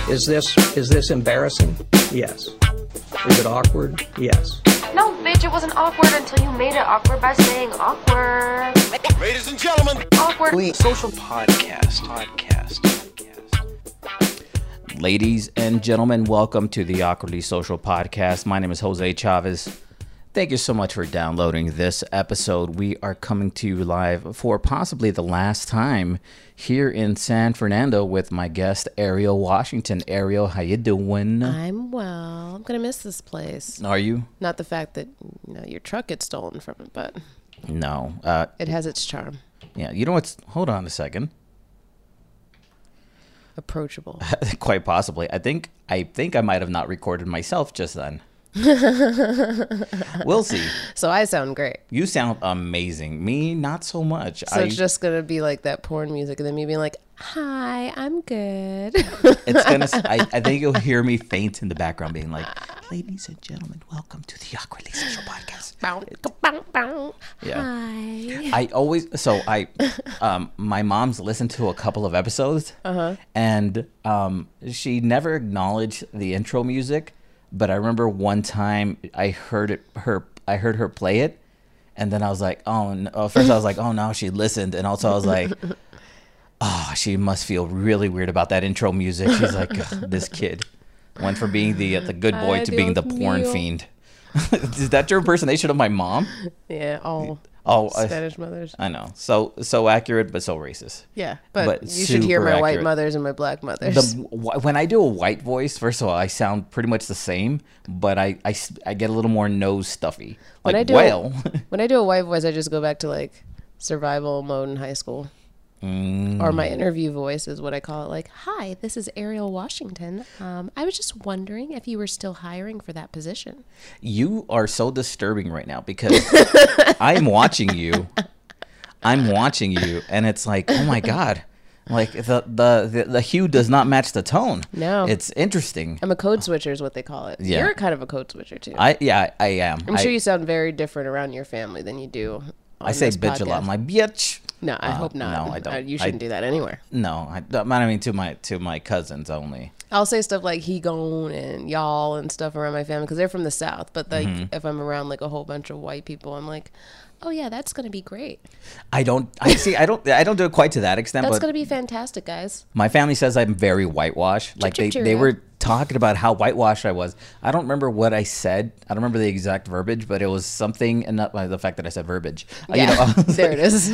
Is this embarrassing? Yes. Is it awkward? Yes. No, bitch, it wasn't awkward until you made it awkward by saying awkward. Ladies and gentlemen, Awkward. Social podcast. Ladies and gentlemen, welcome to the Awkwardly Social Podcast. My name is Jose Chavez. Thank you so much for downloading this episode. We are coming to you live for possibly the last time here in San Fernando with my guest, Ariel Washington. Ariel, how you doing? I'm well. I'm going to miss this place. Are you? Not the fact that your truck gets stolen from it, but No. it has its charm. Yeah, you know what's... Hold on a second. Approachable. Quite possibly. I think I might have not recorded myself just then. We'll see. So I sound great. You sound amazing. Me, not so much. So it's just going to be like that porn music and then me being like, hi, I'm good. It's gonna. I think you'll hear me faint in the background, being like, "Ladies and gentlemen, welcome to the Awkwardly Social Podcast." Yeah. Hi. My mom's listened to a couple of episodes, and she never acknowledged the intro music. But I remember one time I heard her play it, and then I was like, oh no. First I was like, oh no, she listened, and also I was like, oh, she must feel really weird about that intro music. She's like, this kid went from being the good boy to being the porn fiend. Is that your impersonation of my mom? Yeah, all Spanish mothers. I know. So accurate, but so racist. Yeah, but you should hear super my white accurate. mothers and my black mothers. When I do a white voice, first of all, I sound pretty much the same, but I get a little more nose stuffy. When Like, I do well. when I do a white voice, I just go back to like survival mode in high school. Or my interview voice is what I call it. Like, hi, this is Ariel Washington. I was just wondering if you were still hiring for that position. You are so disturbing right now because I'm watching you, and it's like, oh my god, like the hue does not match the tone. No, it's interesting. I'm a code switcher, is what they call it. Yeah. You're kind of a code switcher too. I am. I'm sure you sound very different around your family than you do. I say bitch a lot. I'm like, bitch. No, I hope not. No, I don't. You shouldn't do that anywhere. No, I mean to my cousins only. I'll say stuff like he gone and y'all and stuff around my family because they're from the South. But like if I'm around like a whole bunch of white people, I'm like, oh yeah, that's gonna be great. I don't do it quite to that extent. That's but gonna be fantastic, guys. my family says I'm very whitewashed. Like they were talking about how whitewashed I was. I don't remember what I said. I don't remember the exact verbiage, but it was something, and not the fact that I said verbiage. Yeah, there it is.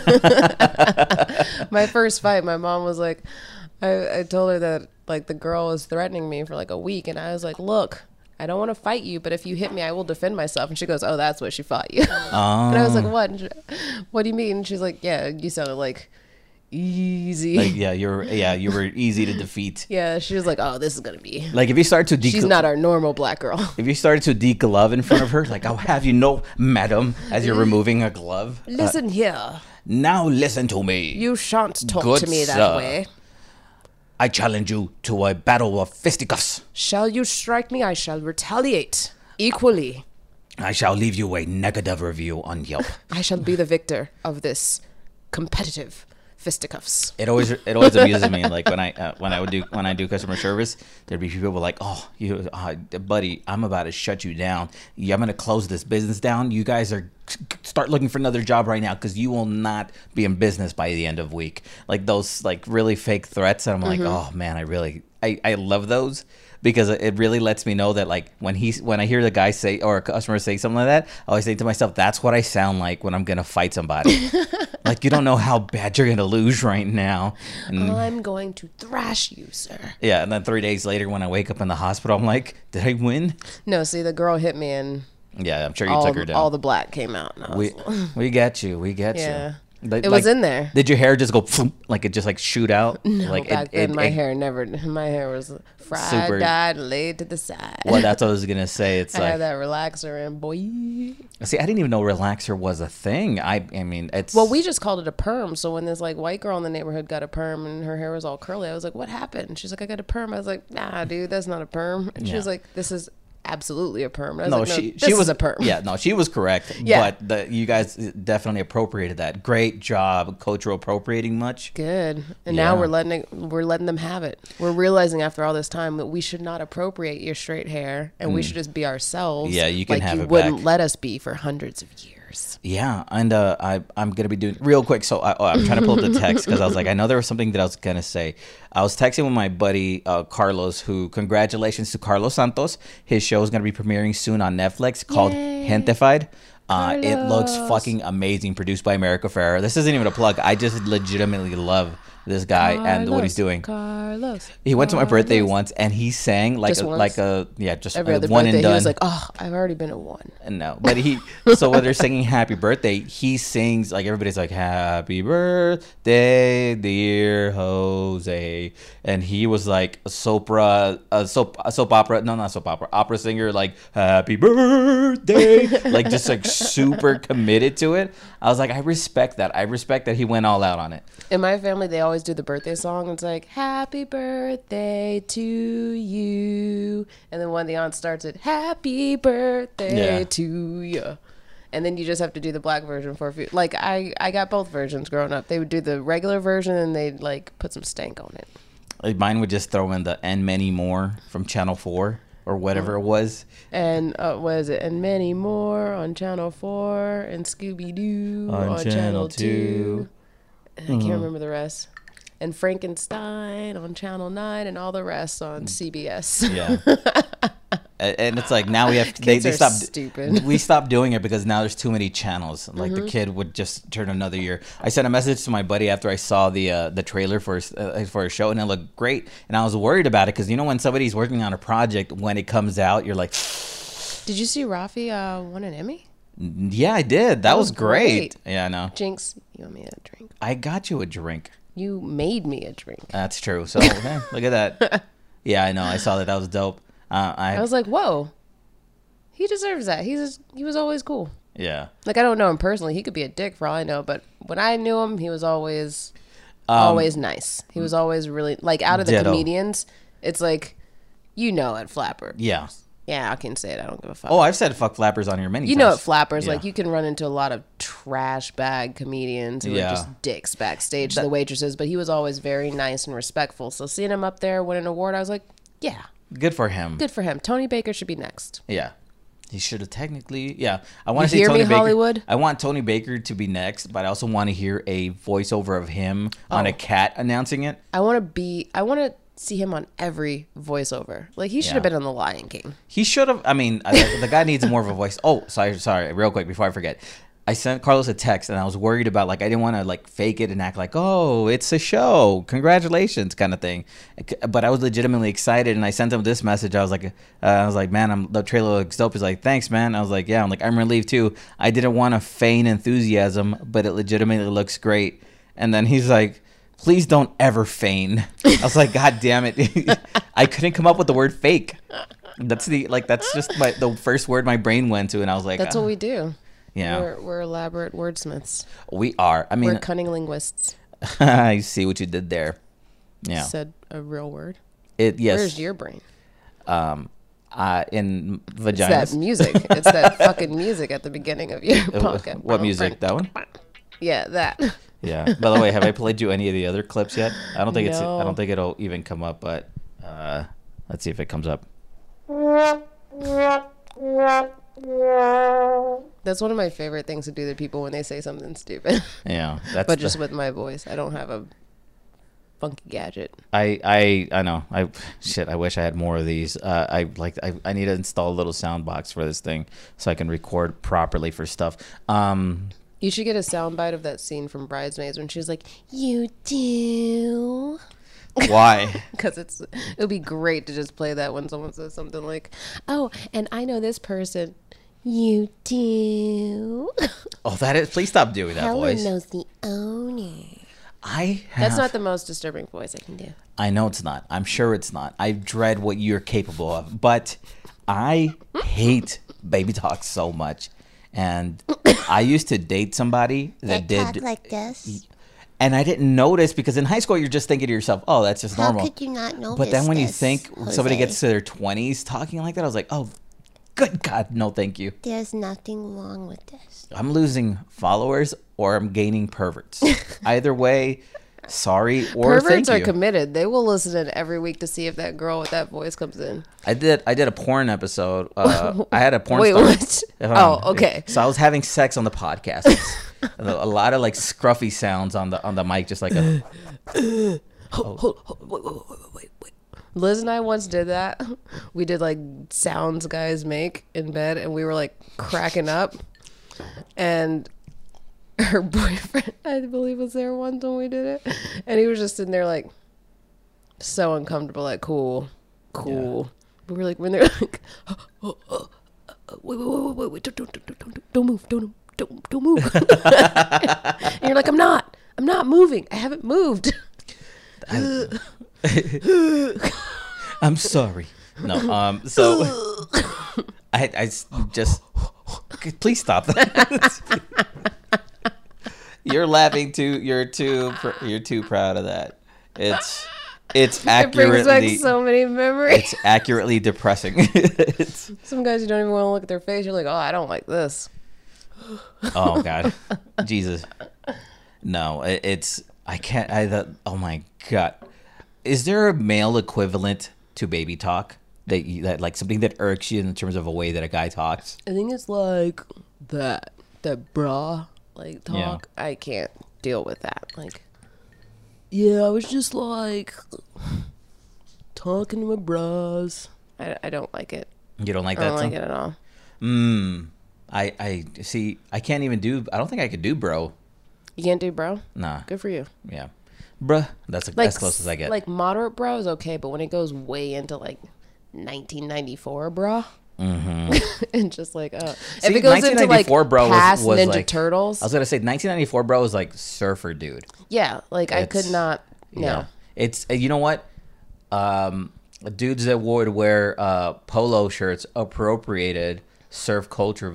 My first fight, my mom was like, I told her that like the girl was threatening me for like a week, and I was like, look, I don't want to fight you, but if you hit me, I will defend myself. And she goes, oh, that's what she fought you. And I was like, what? What do you mean? And she's like, yeah, you sounded like easy. Like, you were easy to defeat. Yeah, she was like, oh, this is gonna be Like if you start to she's not our normal black girl. if you started to deglove in front of her, like I'll have you know, madam, as you're removing a glove. Listen here, Now listen to me. you shan't talk Good to me that sir. way. I challenge you to a battle of fisticuffs. Shall you strike me, I shall retaliate equally. I shall leave you a negative review on Yelp. I shall be the victor of this competitive fisticuffs. It always amuses me, like when I do customer service, there'd be people like, oh, you buddy, I'm about to shut you down. Yeah, I'm gonna close this business down. You guys start looking for another job right now because you will not be in business by the end of week. Like those like really fake threats, and I'm like, oh man, I love those. Because it really lets me know that like when I hear the guy say or a customer say something like that, I always say to myself, that's what I sound like when I'm gonna fight somebody. Like you don't know how bad you're gonna lose right now. And, I'm going to thrash you, sir. yeah, and then 3 days later when I wake up in the hospital, I'm like, did I win? No, see, the girl hit me and Yeah, I'm sure you took her down. all the black came out. And I was We get you. We get Yeah. you. It was in there. Did your hair just go like it just like shoot out? No, like back then my hair was fried, Super- dyed, laid to the side. Well, that's what I was gonna say. It's I like had that relaxer in, boy. see, I didn't even know relaxer was a thing. I mean, it's Well, we just called it a perm. So when this like white girl in the neighborhood got a perm and her hair was all curly, I was like, "What happened?" She's like, "I got a perm." I was like, "Nah, dude, that's not a perm." And she was like, "This is absolutely a perm. And I No, was like, she this was is a perm. Yeah, no, she was correct. Yeah. But you guys definitely appropriated that. Great job, cultural appropriating much. Good. And now Yeah. we're letting them have it. We're realizing after all this time that we should not appropriate your straight hair, and we should just be ourselves. Yeah, you can like have you it wouldn't back. let us be for hundreds of years. Yeah, and I'm gonna be doing real quick. So I'm trying to pull up the text because I was like, I know there was something that I was gonna say. I was texting with my buddy Carlos, who congratulations to Carlos Santos. His show is gonna be premiering soon on Netflix called Yay. Gentefied. It looks Carlos. fucking amazing, produced by America Ferrera. This isn't even a plug. I just legitimately love this guy and what he's doing. Carlos. He went to my birthday Carlos. once and he sang Just once? just Every other one birthday, and done. he was like, "Oh, I've already been at one." No, but so when they're singing happy birthday, he sings like everybody's like happy birthday, dear Jose. And he was like a soap opera, no, not soap opera singer, like happy birthday, like just like super committed to it. I was like, I respect that. I respect that he went all out on it. In my family, they always do the birthday song. It's like, happy birthday to you. And then when the aunt starts it, happy birthday Yeah. to you. And then you just have to do the black version for a few. Like, I got both versions growing up. They would do the regular version and they'd, like, put some stank on it. Like, mine would just throw in the and many more from Channel 4 or whatever it was. And what is it? And many more on Channel 4 and Scooby-Doo on Channel 2. I can't remember the rest. And Frankenstein on Channel 9 and all the rest on CBS. Yeah. And it's like now we have Kids they are stopped stupid. we stopped doing it because now there's too many channels. Like the kid would just turn another year. I sent a message to my buddy after I saw the trailer for a show and it looked great, and I was worried about it because you know when somebody's working on a project, when it comes out you're like, Did you see Rafi won an Emmy? yeah, I did. That was was great. great. Yeah, I know. Jinx, you want me a drink? I got you a drink. You made me a drink. That's true. So okay, look at that. Yeah, I know. I saw that. That was dope. I was like, whoa, he deserves that. He was always cool. Yeah. Like, I don't know him personally. He could be a dick for all I know, but when I knew him, he was always nice. He was always really, like, out of the Ditto. comedians, it's like, at Flapper. Yeah. Yeah, I can say it. I don't give a fuck. Oh, I've said fuck flappers on here many You times. know at Flappers, Yeah. like, you can run into a lot of trash bag comedians who Yeah. are just dicks backstage to the waitresses, but he was always very nice and respectful. So seeing him up there win an award, I was like, yeah, Good for him. good for him. Tony Baker should be next. Yeah. He should have technically. Yeah. I want You to see hear Tony me, Baker. Hollywood? I want Tony Baker to be next, but I also want to hear a voiceover of him on a cat announcing it. I want to see him on every voiceover. Like, he should have Yeah. been on The Lion King. He should have. I mean, the guy needs more of a voice. Oh, sorry. Real quick before I forget. I sent Carlos a text and I was worried about, like, I didn't want to, like, fake it and act like, oh, it's a show. Congratulations kind of thing. But I was legitimately excited and I sent him this message. I was like, man, the trailer looks dope. He's like, thanks, man. I was like, yeah. I'm like, I'm relieved too. I didn't want to feign enthusiasm, but it legitimately looks great. And then he's like, please don't ever feign. I was like, God damn it. I couldn't come up with the word fake. That's just the first word my brain went to. And I was like, That's what we do. yeah, We're elaborate wordsmiths. we are. I We're mean, cunning linguists. I see what you did there. Yeah. Said a real word. Yes. Where's your brain? In It's vaginas. that music. It's that fucking music at the beginning of your podcast. What music? That one? Yeah, that. Yeah. By the way, have I played you any of the other clips yet? I don't think No. I don't think it'll even come up, but let's see if it comes up. That's one of my favorite things to do to people when they say something stupid. Yeah. That's But just with my voice. I don't have a funky gadget. I know. I wish I had more of these. I need to install a little sound box for this thing so I can record properly for stuff. You should get a soundbite of that scene from Bridesmaids when she's like, "You do." Why? Because it would be great to just play that when someone says something like, "Oh, and I know this person." You do. Oh, that is. Please stop doing that voice. knows the owner. I have. That's not the most disturbing voice I can do. I know it's not. I'm sure it's not. I dread what you're capable of. But I hate baby talk so much. And I used to date somebody that did talk like this. And I didn't notice because in high school you're just thinking to yourself, "Oh, that's just How normal." could you not notice But then when you this, think somebody Jose? gets to their 20s talking like that, I was like, "Oh, Good God, no, thank you. There's nothing wrong with this. I'm losing followers or I'm gaining perverts. Either way, sorry or Perverts thank are you. committed. They will listen in every week to see if that girl with that voice comes in. I did a porn episode. I had a porn Wait, star. what? Oh, okay. So I was having sex on the podcast. A lot of like scruffy sounds on the mic, just like a. Wait. Liz and I once did that. We did like sounds guys make in bed, and we were like cracking up. And her boyfriend, I believe, was there once when we did it, and he was just sitting there like so uncomfortable, like cool. Yeah. But we're like when they're like, wait, don't move, don't move. And you're like, I'm not moving. I haven't moved. I'm sorry. No. So I just please stop that. You're laughing too. You're too proud of that. It's It brings accurately. back so many memories. It's accurately depressing. It's, Some guys you don't even want to look at their face. You're like, oh, I don't like this. oh God, Jesus. No, it's I can't. Oh my God. Is there a male equivalent to baby talk that like something that irks you in terms of a way that a guy talks? I think it's like that bra like talk. Yeah. I can't deal with that. Like, yeah, I was just like talking to my bras. I don't like it. You don't like I that? don't like it at all. I see. I can't even do. I don't think I could do bro. You can't do bro? Nah. Good for you. Yeah. Bruh. That's Like, as close as I get. Like moderate bro is okay, but when it goes way into like 1994 bra, and just like if See, it goes into like 1994 bro past was Ninja like, Turtles, I was gonna say 1994 bro was like surfer dude. yeah, like I could It's- not. No, Yeah. It's you know what? Dudes that would wear polo shirts appropriated surf culture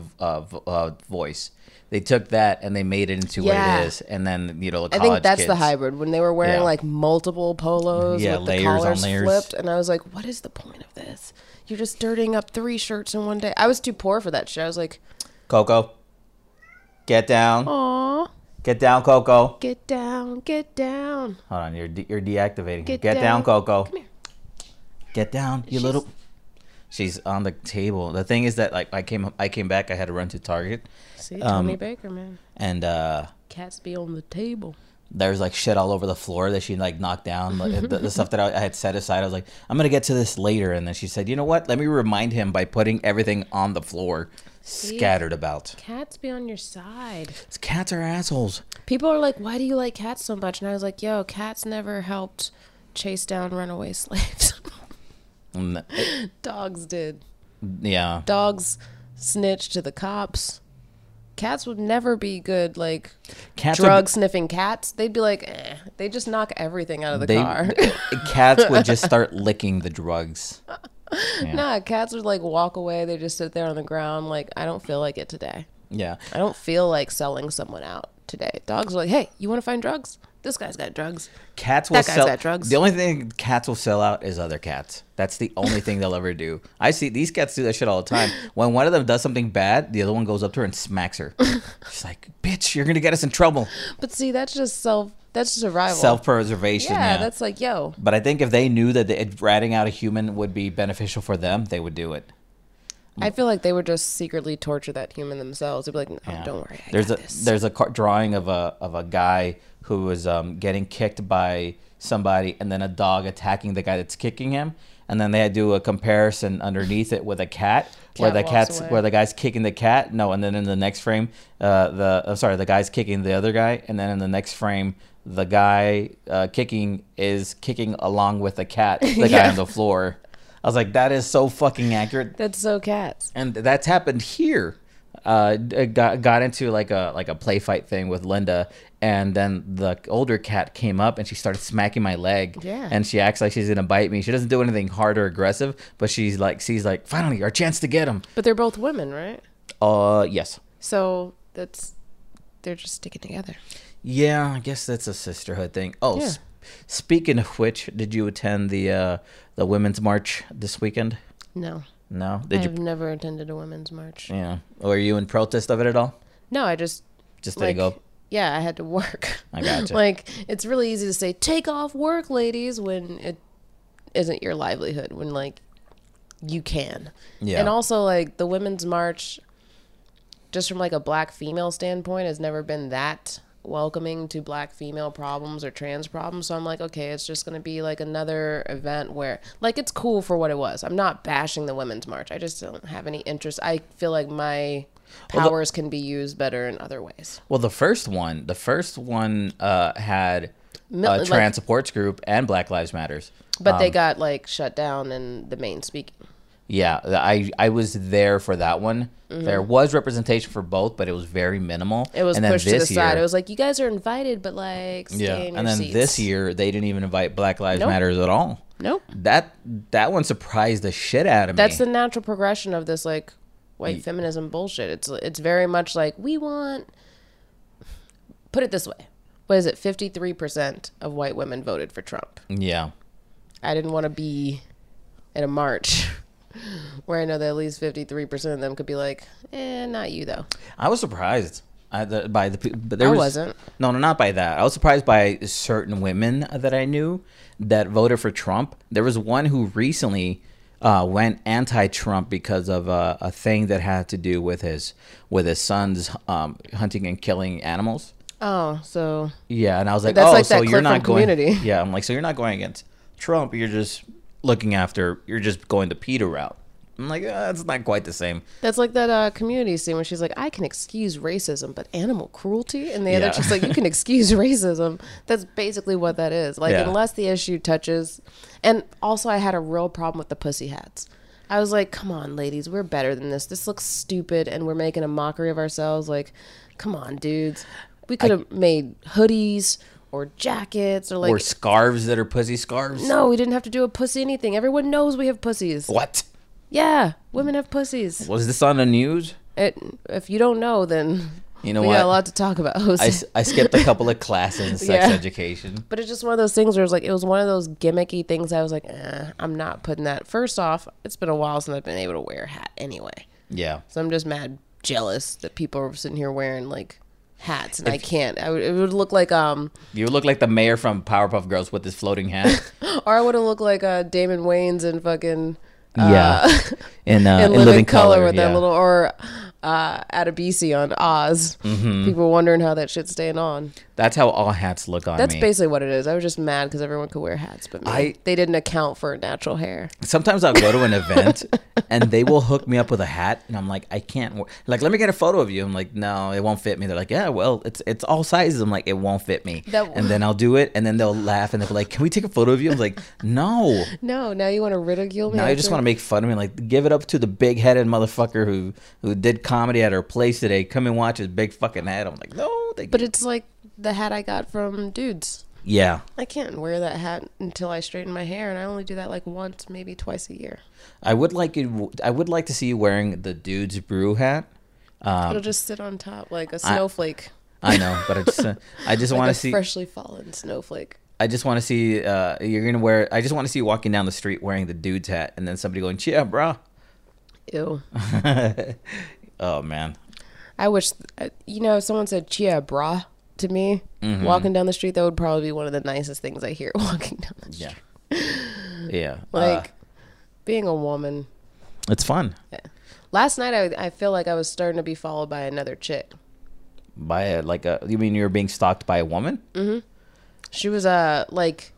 voice. They took that and they made it into Yeah. what it is, and then the I college think that's kids. the hybrid when they were wearing Yeah. like multiple polos Yeah, with the layers on collars layers. flipped, and I was like, "What is the point of this? You're just dirtying up 3 shirts in one day." I was too poor for that shit. I was like, Coco, get down, "Aw, get down, Coco. get down, get down." Hold on, you're deactivating. Get Get down, down. Coco. Come here. Get down, you little. She's on the table. The thing is that like I came back. I had to run to Target, See, Tony Baker, man. and Cats be on the table. there's like shit all over the floor that she like knocked down. Like, the stuff that I had set aside. I was like, I'm gonna get to this later, and then she said, you know what? Let me remind him by putting everything on the floor, scattered about. Cats be on your side. Cats are assholes. People are like, "Why do you like cats so much?" And I was like, "Yo, cats never helped chase down runaway slaves. And, Dogs did. yeah. Dogs snitch to the cops. Cats would never be good, like Cats drug sniffing cats. They'd be like, they just knock everything out of the car. Cats would just start licking the drugs. Yeah. Nah, cats would like walk away. They just sit there on the ground, like, I don't feel like it today. Yeah. I don't feel like selling someone out today. Dogs are like, hey, you want to find drugs? This guy's got drugs. Cats will That guy's sell got drugs. The only thing cats will sell out is other cats. That's the only thing they'll ever do. I see these cats do that shit all the time. When one of them does something bad, the other one goes up to her and smacks her. She's like, "Bitch, you're gonna get us in trouble." But see, that's just survival. Self-preservation. Yeah, Yeah, that's like, yo. But I think if they knew that ratting out a human would be beneficial for them, they would do it. I feel like they would just secretly torture that human themselves. They'd be like, no, Yeah. don't worry, There's got a this. there's a drawing of a guy who was getting kicked by somebody, and then a dog attacking the guy that's kicking him, and then they had to do a comparison underneath it with a cat where Cat the walks away. where the guy's kicking the cat. No, and then in the next frame, the guy's kicking the other guy, and then in the next frame, the guy kicking is kicking along with the cat, the guy on the floor. I was like, that is so fucking accurate. That's so cats. And that's happened here. Got into like a play fight thing with Linda, and then the older cat came up and she started smacking my leg. Yeah. And she acts like she's gonna bite me. She doesn't do anything hard or aggressive, but she's like, finally our chance to get him. But they're both women, right? Yes. So they're just sticking together. Yeah, I guess that's a sisterhood thing. Oh, Yeah. Speaking of which, did you attend the Women's March this weekend? No. No? Did I've you? never attended a women's march. Yeah. Or are you in protest of it at all? No, I just Just didn't go? Yeah, I had to work. I gotcha. Like, it's really easy to say, take off work, ladies, when it isn't your livelihood, when, like, you can. Yeah. And also, like, the women's march, just from, like, a black female standpoint, has never been that welcoming to black female problems or trans problems. So I'm like, okay, it's just going to be, like, another event where, like, it's cool for what it was. I'm not bashing the women's march. I just don't have any interest. I feel like my powers can be used better in other ways. Well, the first one had Like- trans supports group and Black Lives Matters. But they got, like, shut down in the main speaking. Yeah, I was there for that one. There was representation for both, but it was very minimal. It was and then pushed to the this side. year- It was like, you guys are invited, but, like, stay in your and then seats. this year they didn't even invite Black Lives Nope. Matters at all. Nope. That one surprised the shit out of me. That's the natural progression of this, like, white feminism bullshit. It's very much like, we want... Put it this way. What is it? 53% of white women voted for Trump. Yeah. I didn't want to be at a march where I know that at least 53% of them could be like, not you, though. I was surprised by the but I wasn't. No, not by that. I was surprised by certain women that I knew that voted for Trump. There was one who recently went anti-Trump because of a thing that had to do with his son's hunting and killing animals. Oh, so... Yeah, and I was like, That's oh, like so that you're clip not from going. Community. Yeah, I'm like, so you're not going against Trump. You're just you're just going the Peter route. I'm like, it's not quite the same. That's like that Community scene where she's like, I can excuse racism, but animal cruelty? And the other chick's like, you can excuse racism. That's basically what that is. Like, Yeah. unless the issue touches... And also, I had a real problem with the pussy hats. I was like, come on, ladies, we're better than this. This looks stupid, and we're making a mockery of ourselves. Like, come on, dudes. We could have made hoodies or jackets or, like... Or scarves that are pussy scarves. No, we didn't have to do a pussy anything. Everyone knows we have pussies. What? Yeah, women have pussies. Was this on the news? If you don't know, then You know we what? got a lot to talk about. I skipped a couple of classes in sex Yeah. education. But it's just one of those things where it was one of those gimmicky things. I was like, I'm not putting that. First off, it's been a while since I've been able to wear a hat anyway. Yeah. So I'm just mad jealous that people are sitting here wearing like hats and I can't. It would look like You look like the mayor from Powerpuff Girls with his floating hat. or I would have looked like Damon Wayans in fucking In in Living Color with yeah. that little or Adebisi on Oz. Mm-hmm. People wondering how that shit's staying on. That's how all hats look on That's me. basically what it is. I was just mad because everyone could wear hats, but me. They didn't account for natural hair. Sometimes I'll go to an event and they will hook me up with a hat and I'm like, I can't like, let me get a photo of you. I'm like, no, it won't fit me. They're like, yeah, well, it's all sizes. I'm like, it won't fit me. And then I'll do it and then they'll laugh and they'll be like, can we take a photo of you? I'm like, no. No, now you want to ridicule me? Now you just want to make fun of me. Like, give it up to the big headed motherfucker who did comedy at our place today. Come and watch his big fucking head. I'm like, no. But it's like the hat I got from dudes. Yeah. I can't wear that hat until I straighten my hair, and I only do that like once, maybe twice a year. I would like to see you wearing the dude's brew hat. It'll just sit on top like a snowflake. I know, but I just Like want a to see. freshly fallen snowflake. I just want to see you're gonna wear. I just want to see you walking down the street wearing the dude's hat, and then somebody going, "Yeah, bro." Ew. Oh man. I wish, if someone said "chia bra" to me walking down the street, that would probably be one of the nicest things I hear walking down the street. Yeah. Like being a woman. It's fun. Yeah. Last night, I feel like I was starting to be followed by another chick. You mean you were being stalked by a woman? Mm-hmm. She was like,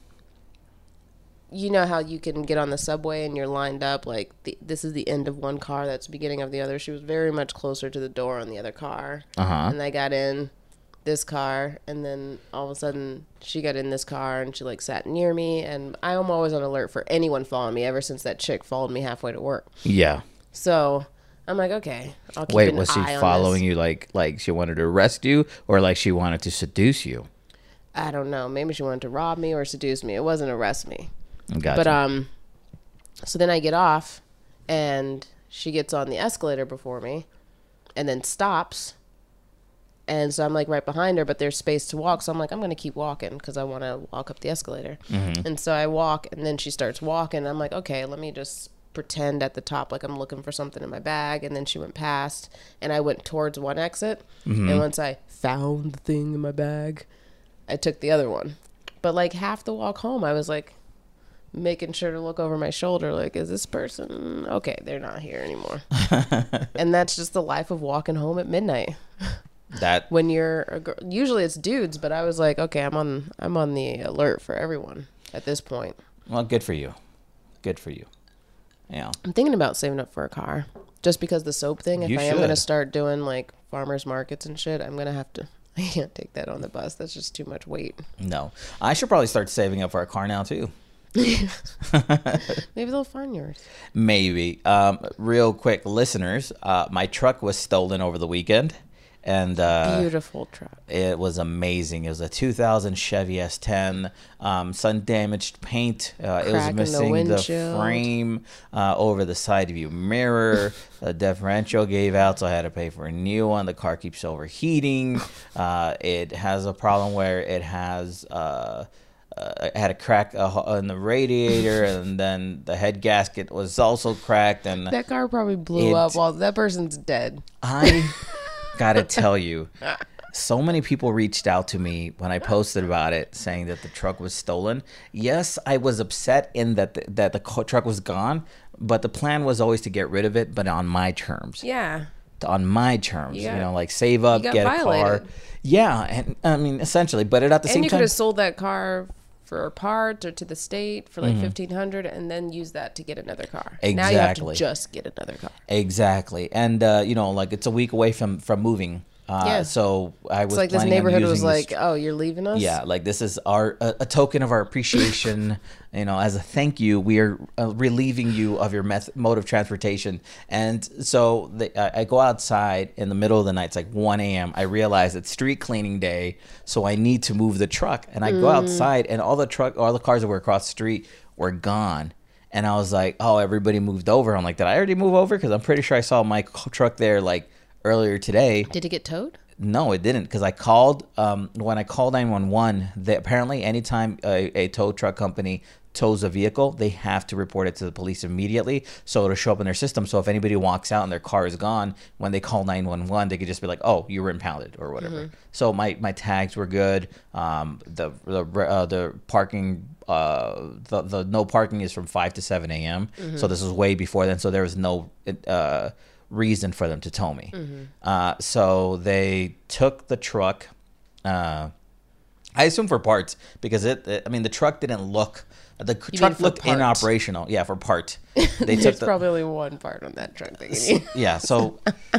you know how you can get on the subway and you're lined up, like this is the end of one car, that's the beginning of the other. She was very much closer to the door on the other car. And I got in this car, and then all of a sudden she got in this car and she like sat near me, and I am always on alert for anyone following me ever since that chick followed me halfway to work. Yeah. So I'm like, okay, I'll keep Wait, an was she eye on following this. you like she wanted to arrest you, or like she wanted to seduce you? I don't know. Maybe she wanted to rob me or seduce me. It wasn't arrest me. Gotcha. But so then I get off, and she gets on the escalator before me, and then stops. And so I'm like right behind her, but there's space to walk. So I'm like, I'm gonna keep walking because I want to walk up the escalator. And so I walk, and then she starts walking. I'm like, okay, let me just pretend at the top like I'm looking for something in my bag, and then she went past, and I went towards one exit, and once I found the thing in my bag, I took the other one. But like half the walk home, I was like making sure to look over my shoulder, like, is this person okay? They're not here anymore. And that's just the life of walking home at midnight. That When you're a girl, usually it's dudes, but I was like, okay, I'm on the alert for everyone at this point. well, good for you. Good for you. Yeah. I'm thinking about saving up for a car, just because the soap thing. If You I am gonna should. start doing like farmers markets and shit, I'm gonna have to. I can't take that on the bus. That's just too much weight. No, I should probably start saving up for a car now too. Maybe they'll find yours. Maybe. Real quick, listeners, my truck was stolen over the weekend, and Beautiful truck. it was amazing. It was a 2000 Chevy S10, sun damaged paint. It was Crack in the missing the windshield. frame over the side view mirror. The differential gave out, so I had to pay for a new one. The car keeps overheating. It has a problem where it has. It had a crack in the radiator, and then the head gasket was also cracked. And That car probably blew up while that person's dead. I gotta tell you, so many people reached out to me when I posted about it, saying that the truck was stolen. Yes, I was upset in that the truck was gone, but the plan was always to get rid of it, but on my terms. Yeah. On my terms, You got- like save up, you got get a car. violated. Yeah, and I mean, essentially, but at the And same you could time, have sold that car for parts or to the state for like $1,500, and then use that to get another car. Now you have to Exactly. just get another car. exactly, and like it's a week away from moving. Yeah. So I was It's like this planning on neighborhood was using this like, oh, you're leaving us? Yeah, like this is a token of our appreciation. As a thank you, we are relieving you of your mode of transportation. And so I go outside in the middle of the night. It's like 1 a.m. I realize it's street cleaning day, so I need to move the truck. And I go outside, and all the cars that were across the street were gone. And I was like, oh, everybody moved over. I'm like, did I already move over? Because I'm pretty sure I saw my truck there like earlier today. Did it get towed? No, it didn't, because I called when I called 911. Apparently, anytime a tow truck company tows a vehicle, they have to report it to the police immediately, so it'll show up in their system. So if anybody walks out and their car is gone, when they call 911, they could just be like, "Oh, you were impounded" or whatever. So my tags were good. The parking. The no parking is from 5 to 7 a.m. So this was way before then. So there was no reason for them to tow me. So they took the truck. I assume for parts, because the truck didn't look. The truck for looked parts? inoperational. Yeah, for part. They There's took probably only one part on that truck that you need. yeah. So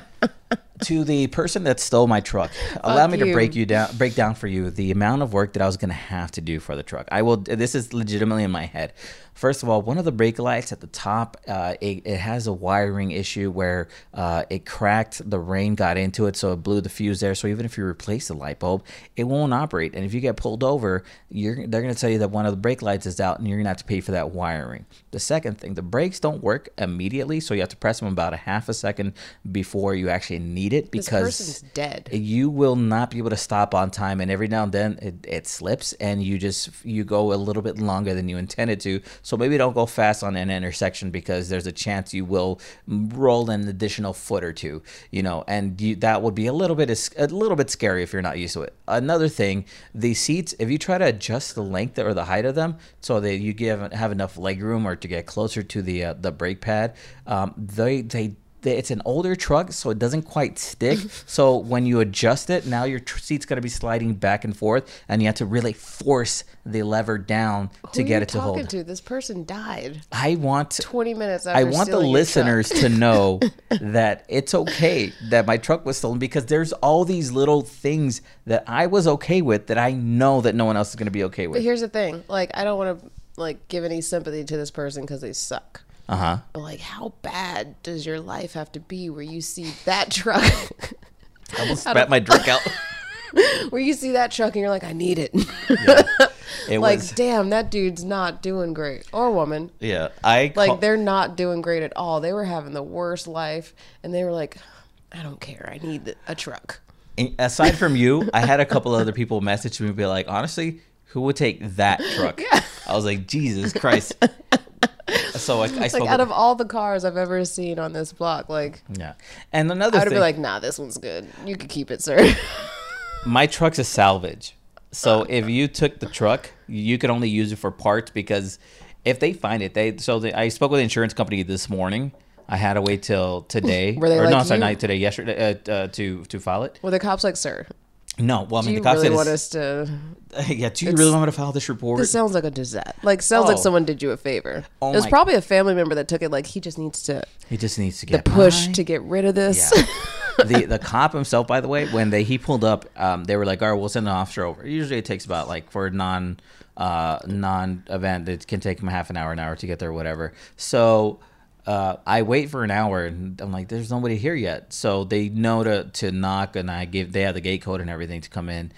to the person that stole my truck, allow me to you. break down for you the amount of work that I was going to have to do for the truck. I will. This is legitimately in my head. First of all, one of the brake lights at the top, it has a wiring issue where it cracked. The rain got into it, so it blew the fuse there. So even if you replace the light bulb, it won't operate. And if you get pulled over, they're going to tell you that one of the brake lights is out, and you're going to have to pay for that wiring. The second thing, the brakes don't work immediately, so you have to press them about a half a second before you actually need it, This because person's dead. you will not be able to stop on time, and every now and then it slips, and you go a little bit longer than you intended to. So maybe don't go fast on an intersection, because there's a chance you will roll an additional foot or two, and that would be a little bit scary if you're not used to it. Another thing, the seats, if you try to adjust the length or the height of them so that you have enough leg room or to get closer to the brake pad, it's an older truck, so it doesn't quite stick. So when you adjust it, now your seat's going to be sliding back and forth, and you have to really force the lever down to get it to hold. Who are you talking to? This person died I want 20 minutes after I want the stealing your listeners truck. to know that it's okay that my truck was stolen, because there's all these little things that I was okay with that I know that no one else is going to be okay But with. here's the thing. Like, I don't want to give any sympathy to this person because they suck. Uh-huh. But how bad does your life have to be where you see that truck? I almost spat my drink out. Where you see that truck and you're like, I need it. It Like, was, damn, that dude's not doing great. Or woman. yeah. They're not doing great at all. They were having the worst life. And they were like, I don't care. I need a truck. Aside from you, I had a couple other people message me and be like, honestly, who would take that truck? Yeah. I was like, Jesus Christ. So I Like spoke out of all the cars I've ever seen on this block, like yeah. And another I would thing, be like, nah, this one's good. You can keep it, sir. my truck's a salvage. So if you took the truck, you could only use it for parts because if they find it, I spoke with the insurance company this morning. I had to wait till today. Were they or like no, sorry, you? not today, yesterday, to file it. Well, the cops like, sir, No, well, I do mean, you the cops really said, want us to? yeah, do you really want me to file this report? This sounds like a disaster. Like sounds like Oh. someone did you a favor. Oh It was my- probably a family member that took it. Like he just needs to He just needs to the get push by. to get rid of this. Yeah. The cop himself, by the way, when he pulled up, they were like, "All right, we'll send an officer over." Usually, it takes about like for a non event, it can take him half an hour to get there, whatever. So I wait for an hour, and I'm like, "There's nobody here yet." So they know to knock, and they have the gate code and everything to come in.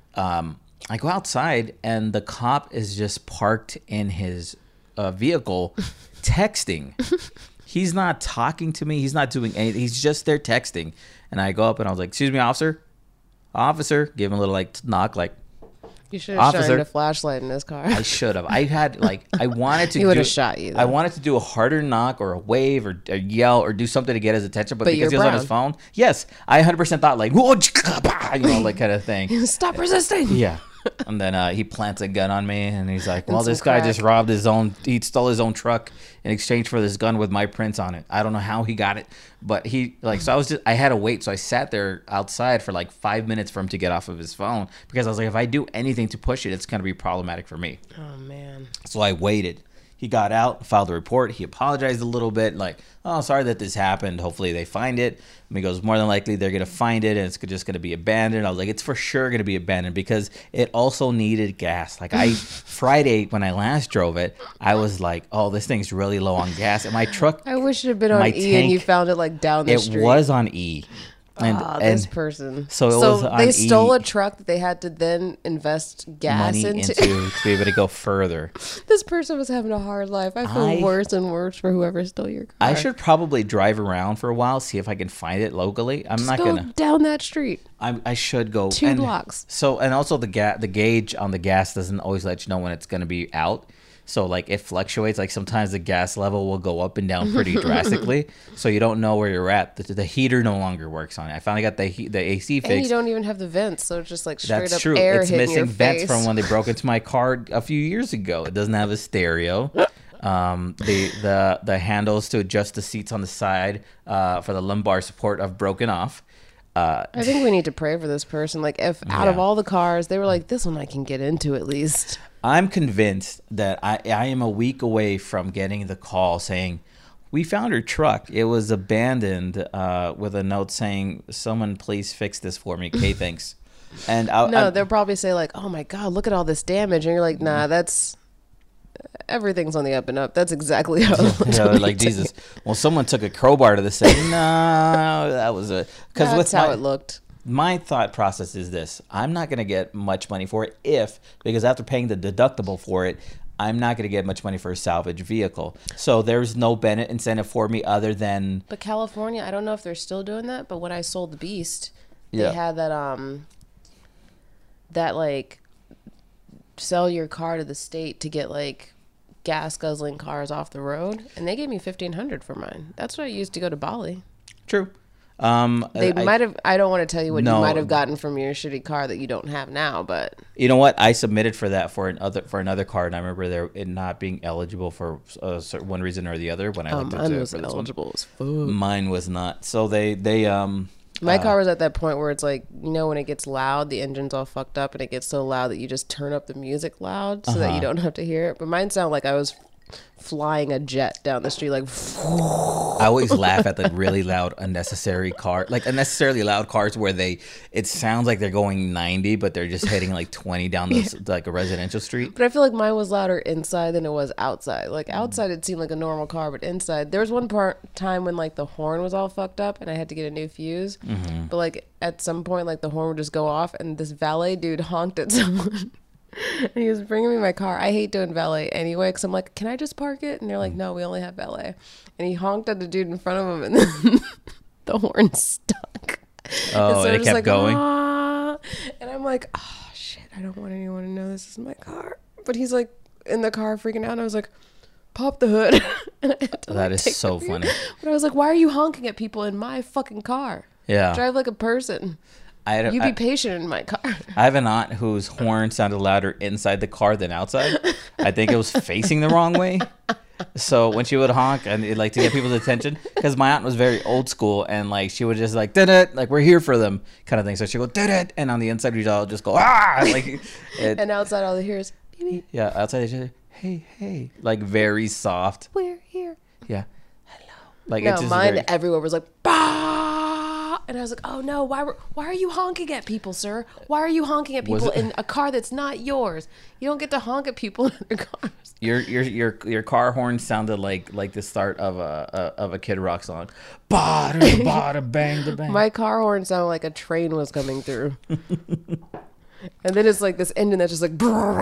I go outside, and the cop is just parked in his vehicle, texting. He's not talking to me. He's not doing anything. He's just there texting. And I go up and I was like, "Excuse me, officer." Officer. Give him a little like knock, like, You should have Officer. shined a flashlight in his car. I should have. I had like I wanted to. He would've shot you, though. I wanted to do a harder knock or a wave or a yell or do something to get his attention, but But because you're he was on his brown. phone, yes, I 100% thought like, "Whoa," like kind of thing. Stop resisting. Yeah. And then he plants a gun on me, and he's like, "Well, And some this guy crack. just robbed his own. He stole his own truck in exchange for this gun with my prints on it. I don't know how he got it, but he like. So I had to wait. So I sat there outside for like 5 minutes for him to get off of his phone because I was like, if I do anything to push it, it's gonna be problematic for me. Oh man. So I waited. He got out, filed a report. He apologized a little bit, like, "Oh, sorry that this happened. Hopefully they find it." And he goes, "More than likely they're going to find it and it's just going to be abandoned." I was like, "It's for sure going to be abandoned because it also needed gas." Like Friday when I last drove it, I was like, "Oh, this thing's really low on gas." And my truck, I wish it had been on My E and you tank- found it like down the it street. was on E. And, This and person. so it was on they E. stole a truck that they had to then invest gas money into. to be able to go further. This person was having a hard life. I feel worse and worse for whoever stole your car. I should probably drive around for a while, see if I can find it locally. I'm not go going to. down that street. I should go 2 blocks. So and also the gauge on the gas doesn't always let you know when it's going to be out. So like it fluctuates. Like sometimes the gas level will go up and down pretty drastically. So you don't know where you're at. The heater no longer works on it. I finally got the AC And fixed. you don't even have the vents, so it's just like straight That's up true. air It's hitting missing your vents face. from when they broke into my car a few years ago. It doesn't have a stereo. The handles to adjust the seats on the side for the lumbar support have broken off. I think we need to pray for this person. Like, if out of Yeah. all the cars, they were like, this one I can get into at least. I'm convinced that I am a week away from getting the call saying, "We found her truck. It was abandoned," with a note saying, "Someone please fix this for me. Okay, thanks." And They'll probably say like, oh my God, look at all this damage. And you're like, nah, everything's on the up and up. That's exactly how it you know, like Jesus. Well, someone took a crowbar to the thing. No, that was a because That's with how my, it looked. my thought process is this: I'm not going to get much money for it because after paying the deductible for it, I'm not going to get much money for a salvage vehicle. So there's no benefit incentive for me other than But California, I don't know if they're still doing that, but when I sold the Beast, Yeah. they had that like sell your car to the state to get like gas guzzling cars off the road, and they gave me $1,500 for mine. That's what I used to go to Bali. true. They might have. I don't want to tell you what No. you might have gotten from your shitty car that you don't have now, but You know what? I submitted for that for another car, and I remember it not being eligible for one reason or the other when I looked into mine it was for this one. eligible as fuck. Mine was not. So they My car was at that point where it's like, you know, when it gets loud, the engine's all fucked up, and it gets so loud that you just turn up the music loud so that you don't have to hear it. But mine sounded like I was flying a jet down the street, like. I always laugh at the really loud, unnecessarily loud cars where it sounds like they're going 90, but they're just hitting like 20 down like a residential street. But I feel like mine was louder inside than it was outside. Like outside, it seemed like a normal car, but inside, there was one time when like the horn was all fucked up and I had to get a new fuse. Mm-hmm. But like at some point, like the horn would just go off, and this valet dude honked at someone. And he was bringing me my car. I hate doing valet anyway, because I'm like, can I just park it? And they're like, no, we only have valet. And he honked at the dude in front of him, and then the horn stuck. Oh, and it just kept like, going? "Ah." And I'm like, oh shit, I don't want anyone to know this is my car. But he's like in the car freaking out, and I was like, pop the hood. And I had to, That is take so the funny. But I was like, why are you honking at people in my fucking car? Yeah. Drive like a person. You be patient in my car. I have an aunt whose horn sounded louder inside the car than outside. I think it was facing the wrong way. So when she would honk and to get people's attention, because my aunt was very old school and like she would just like did it, like we're here for them kind of thing. So she would go did it, and on the inside we'd all just go like. And outside all they hear is beep, beep. Yeah, outside each other. Hey, like very soft. We're here. Yeah, hello. Like No, it's just mine everywhere was like bah. And I was like, oh no, why are you honking at people, sir? Why are you honking at people in a car that's not yours? You don't get to honk at people in their cars. Your car horn sounded like the start of a Kid Rock song. Bada bada bang the bang. My car horn sounded like a train was coming through. And then it's like this engine that's just like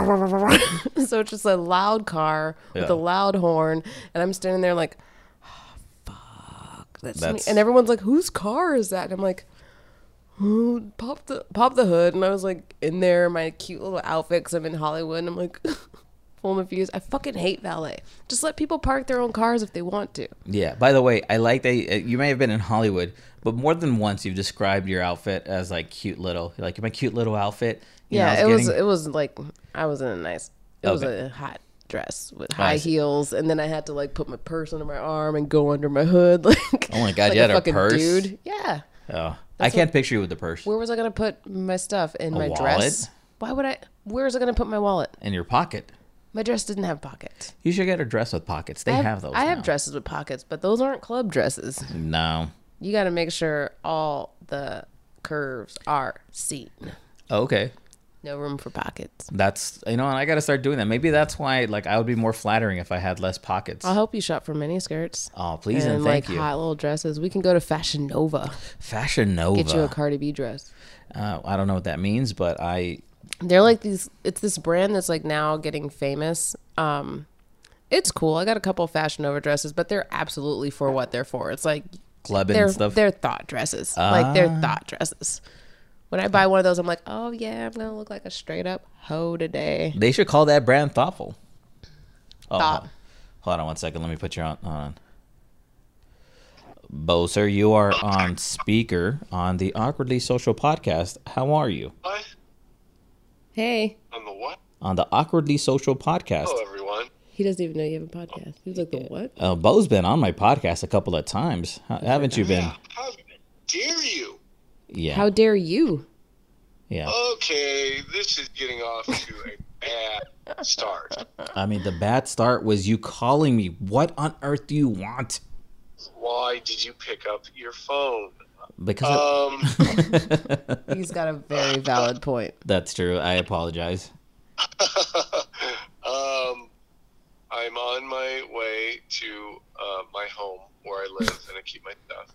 so it's just a loud car with a loud horn, and I'm standing there like, oh, fuck, that's me. And everyone's like, whose car is that? And I'm like, oh, pop the hood. And I was like in there, my cute little outfit, because I'm in Hollywood, and I'm like full confused. I fucking hate valet. Just let people park their own cars if they want to. Yeah. By the way, I like that you may have been in Hollywood, but more than once you've described your outfit as like cute little, like my cute little outfit. Yeah, it was like I was in a nice. It was a hot dress with high heels, and then I had to like put my purse under my arm and go under my hood. Like, oh my god, like you had a fucking purse, dude. Yeah. Oh, I can't picture you with the purse. Where was I gonna put my stuff in my wallet? dress? Why would I? Where was I gonna put my wallet? In your pocket. My dress didn't have pockets. You should get a dress with pockets. They have those. I have dresses with pockets, but those aren't club dresses. No. You got to make sure all the curves are seen. Okay. No room for pockets. That's, and I got to start doing that. Maybe that's why, like, I would be more flattering if I had less pockets. I'll help you shop for mini skirts. Oh, please and thank you. And hot little dresses. We can go to Fashion Nova. Fashion Nova. Get you a Cardi B dress. I don't know what that means, but they're like these. It's this brand that's like now getting famous. It's cool. I got a couple of Fashion Nova dresses, but they're absolutely for what they're for. It's like clubbing and stuff. They're thought dresses. Like they're thought dresses. When I buy one of those, I'm like, oh yeah, I'm gonna look like a straight up hoe today. They should call that brand thoughtful. Thought. Hold on 1 second. Let me put you on. Boser, you are on speaker on the Awkwardly Social podcast. How are you? What? Hey. On the what? On the Awkwardly Social podcast. Hello, everyone. He doesn't even know you have a podcast. He was like, the what? Bo's been on my podcast a couple of times. Haven't you been? How dare you? Yeah. How dare you? Yeah. Okay, this is getting off to a bad start. I mean, the bad start was you calling me. What on earth do you want? Why did you pick up your phone? Because He's got a very valid point. That's true. I apologize. I'm on my way to my home where I live and I keep my stuff.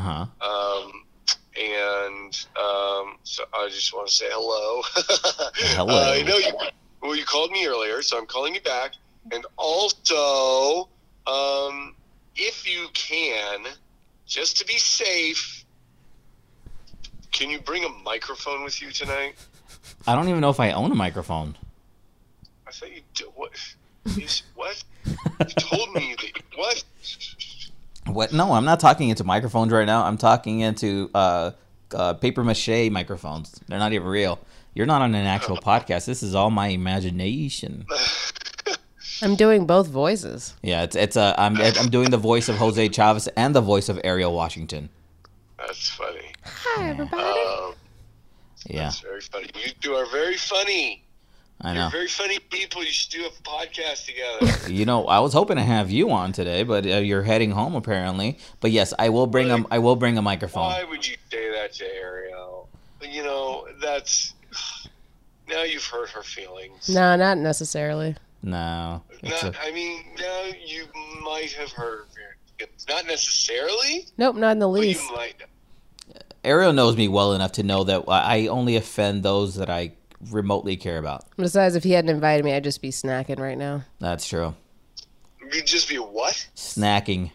So I just want to say hello. Hello. I know you called me earlier, so I'm calling you back. And also, if you can, just to be safe, can you bring a microphone with you tonight? I don't even know if I own a microphone. I thought you did. What? What? You told me that. What? What? No, I'm not talking into microphones right now. I'm talking into paper mache microphones. They're not even real. You're not on an actual podcast. This is all my imagination. I'm doing both voices. Yeah, I'm doing the voice of Jose Chavez and the voice of Ariel Washington. That's funny. Hi, everybody. Yeah. That's very funny. You two are very funny. I know. You're very funny people. You should do a podcast together. I was hoping to have you on today, but you're heading home apparently. But yes, I will bring a microphone. Why would you say that to Ariel? That's now you've hurt her feelings. No, not necessarily. No. Now you might have hurt her feelings. Not necessarily. Nope, not in the least. But you might. Ariel knows me well enough to know that I only offend those that I remotely care about. Besides, if he hadn't invited me, I'd just be snacking right now. That's true. You'd just be what? Snacking.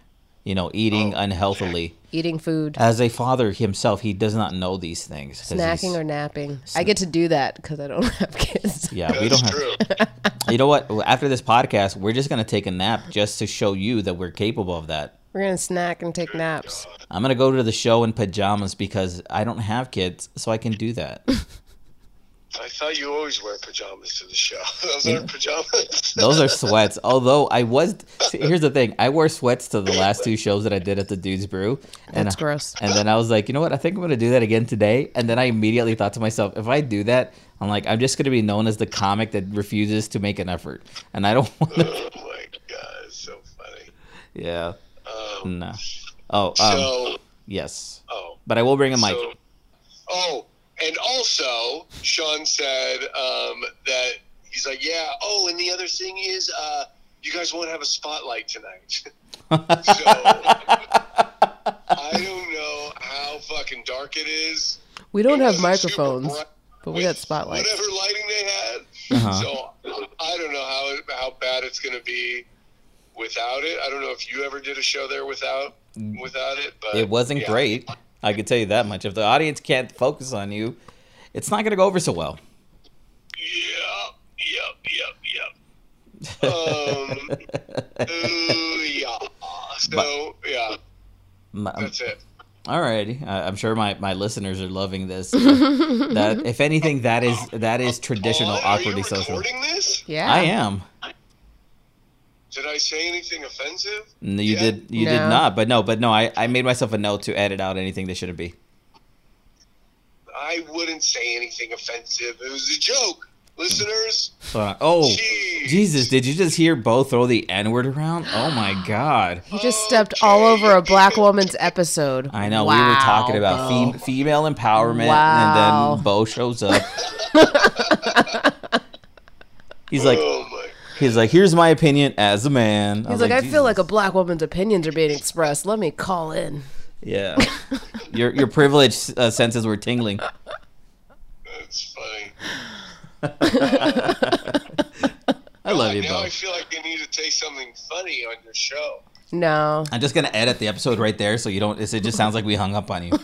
eating unhealthily. Eating food. As a father himself, he does not know these things. Snacking or napping. I get to do that because I don't have kids. Yeah, we don't have. True. You know what? After this podcast, we're just gonna take a nap just to show you that we're capable of that. We're going to snack and take naps. I'm gonna go to the show in pajamas because I don't have kids, so I can do that. I thought you always wear pajamas to the show. Those aren't pajamas. Those are sweats. Although here's the thing: I wore sweats to the last 2 shows that I did at the Dude's Brew. That's gross. And then I was like, you know what? I think I'm gonna do that again today. And then I immediately thought to myself, if I do that, I'm just gonna be known as the comic that refuses to make an effort, and I don't want to. Oh my god, it's so funny. Yeah. No. Yes. Oh. But I will bring a mic. And also, Sean said that he's like, yeah. Oh, and the other thing is, you guys won't have a spotlight tonight. So I don't know how fucking dark it is. We don't It have wasn't super microphones, bright but we with got spotlights. Whatever lighting they had. So I don't know how bad it's going to be without it. I don't know if you ever did a show there without it, but It wasn't great. I can tell you that much. If the audience can't focus on you, it's not going to go over so well. Yep. Yeah. So, yeah. That's it. Alrighty. I'm sure my listeners are loving this. That if anything, that is traditional awkwardly Are you social. recording this? Yeah. I am. Did I say anything offensive? No, you Yeah. did not. But no. I made myself a note to edit out anything that shouldn't be. I wouldn't say anything offensive. It was a joke, listeners. Oh, Jeez. Jesus! Did you just hear Bo throw the N-word around? Oh my God! He just stepped all over a black woman's episode. I know. Wow, we were talking about Bo. female empowerment, Wow. and then Bo shows up. He's like, Oh my. here's my opinion as a man. He's like, I feel Jesus. like a black woman's opinions are being expressed. Let me call in. Yeah. Your privileged senses were tingling. That's funny. I love you, Now Bo. I feel like I need to say something funny on your show. No. I'm just gonna edit the episode right there, so you don't. It just sounds like we hung up on you.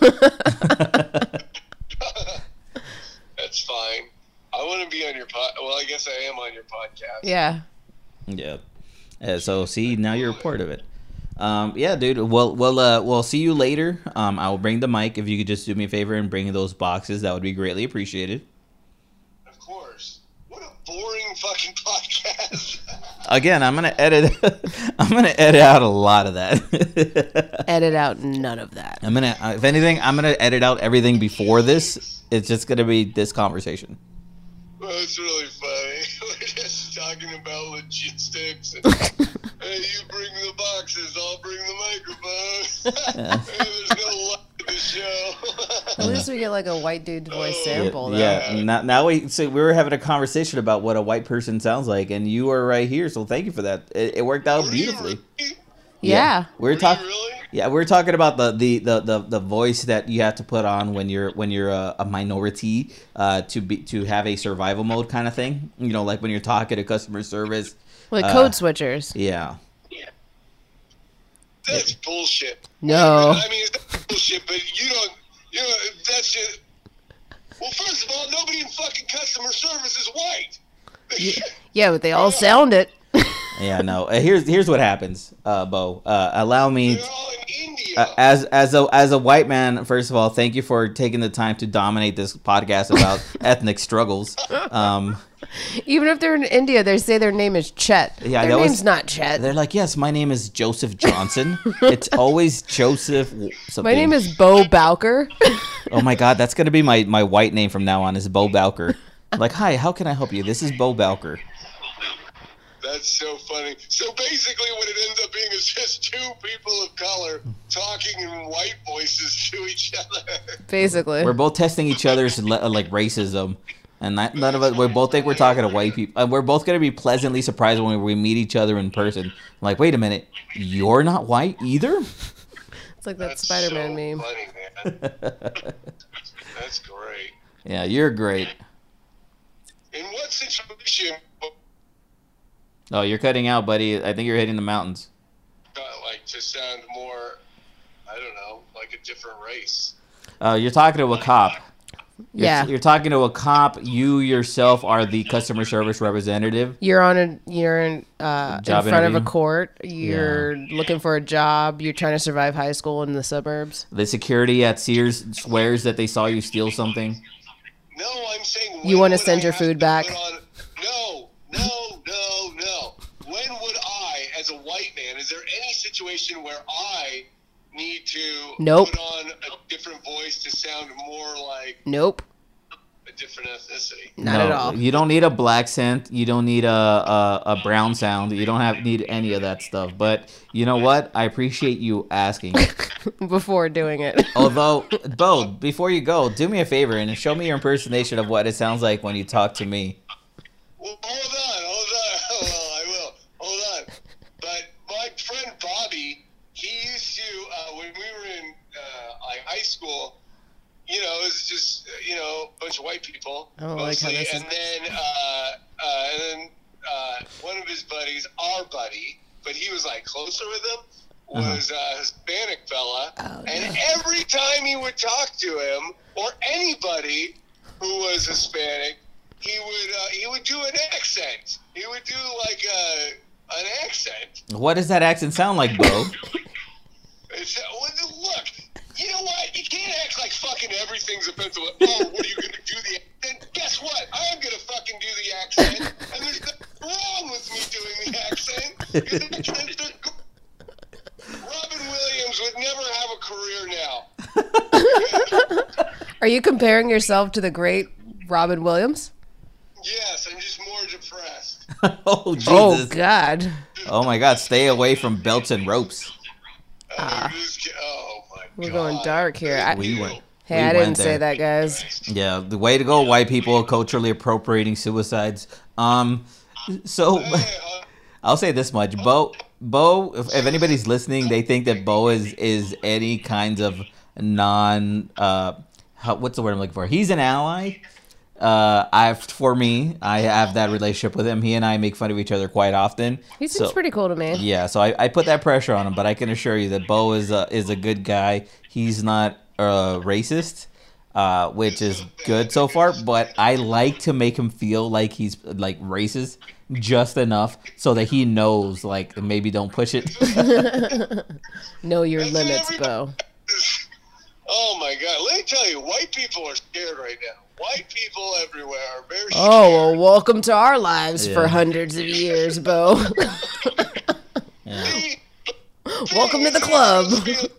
That's fine. I want to be on your Well, I guess I am on your podcast. Yeah. Yeah. So see, now you're a part of it. Yeah, dude. We'll see you later. I will bring the mic. If you could just do me a favor and bring those boxes, that would be greatly appreciated. Of course. What a boring fucking podcast. Again, I'm gonna edit. I'm gonna edit out a lot of that. Edit out none of that. I'm gonna, if anything, I'm gonna edit out everything before this. It's just gonna be this conversation. That's really funny. We're just talking about logistics. And, hey, you bring the boxes, I'll bring the microphone. Hey, there's no light to the show. At least we get like a white dude voice sample. Though. Yeah. Now we were having a conversation about what a white person sounds like, and you were right here. So thank you for that. It worked out Were you beautifully. really? Yeah. We're talking. Really? Yeah, we're talking about the voice that you have to put on when you're a minority to have a survival mode kind of thing. You know, like when you're talking to customer service. Like code switchers. Yeah. That's bullshit. No. I mean, it's bullshit, but that's just. Well, first of all, nobody in fucking customer service is white. Yeah, but they all sound it. Yeah, no. Here's what happens, Bo. Allow me. They're all in India. As a white man, first of all, thank you for taking the time to dominate this podcast about ethnic struggles. Even if they're in India, they say their name is Chet. Yeah, their that name's was- not Chet. They're like, yes, my name is Joseph Johnson. It's always Joseph something. My name is Bo Bowker. Oh my God, that's gonna be my white name from now on. Is Bo Bowker. Like, hi, how can I help you? This is Bo Bowker. That's so funny. So basically, what it ends up being is just two people of color talking in white voices to each other. Basically. We're both testing each other's like racism, and none of us. We both think we're talking to white people. We're both gonna be pleasantly surprised when we meet each other in person. Like, wait a minute, you're not white either? It's like that That's Spider-Man so meme. funny, man. That's great. Yeah, you're great. In what situation? Oh, you're cutting out, buddy. I think you're hitting the mountains. Like to sound more, I don't know, like a different race. You're talking to a cop. Yeah. You're talking to a cop. You yourself are the customer service representative. You're in front of interview? a court. You're looking for a job. You're trying to survive high school in the suburbs. The security at Sears swears that they saw you steal something. No, I'm saying... You want to send your food back? No. When would I, as a white man, is there any situation where I need to Nope. put on a different voice to sound more like Nope. a different ethnicity? Not at all. You don't need a black scent. You don't need a brown sound. You don't need any of that stuff. But you know what? I appreciate you asking. Before doing it. Although, Bo, before you go, do me a favor and show me your impersonation of what it sounds like when you talk to me. Well, hold on. I will. Hold on. But my friend Bobby, he used to, when we were in like high school, you know, it was just, you know, a bunch of white people. I don't like how this is. And then one of his buddies, our buddy, but he was like closer with him, was a Hispanic fella. Oh, and every time he would talk to him, or anybody who was Hispanic, he would do an accent. He would do like an accent. What does that accent sound like, Bo? Look, you know what? You can't act like fucking everything's offensive. Oh, what are you going to do the accent? Guess what? I am going to fucking do the accent. And there's nothing wrong with me doing the accent. Robin Williams would never have a career now. Are you comparing yourself to the great Robin Williams? Yes, I'm just more depressed. Oh, Jesus. Oh, God. Oh, my God. Stay away from belts and ropes. Oh my God. We're going dark here. We went. Hey, we I went didn't say there. that, guys. Yeah, the way to go, white people culturally appropriating suicides. So I'll say this much, Bo. If anybody's listening, they think that Bo is any kind of what's the word I'm looking for? He's an ally. I have that relationship with him. He and I make fun of each other quite often. He seems pretty cool to me. Yeah, so I put that pressure on him, but I can assure you that Bo is a good guy. He's not racist, which is good so far. But I like to make him feel like he's like racist just enough so that he knows, like, maybe don't push it. Know your limits, Bo. Oh my God! Let me tell you, white people are scared right now. White people everywhere are very scared. Oh, well, welcome to our lives Yeah. for hundreds of years, Bo. Yeah. Welcome to the club. Isn't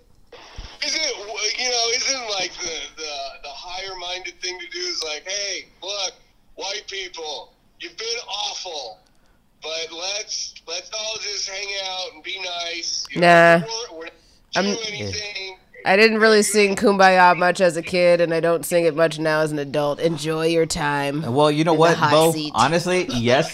like the higher minded thing to do is like, hey, look, white people, you've been awful, but let's all just hang out and be nice. Nah. We're not doing I'm- anything. I didn't really sing Kumbaya much as a kid, and I don't sing it much now as an adult. Enjoy your time. Well, you know In the what, hot Bo? seat. Honestly, yes.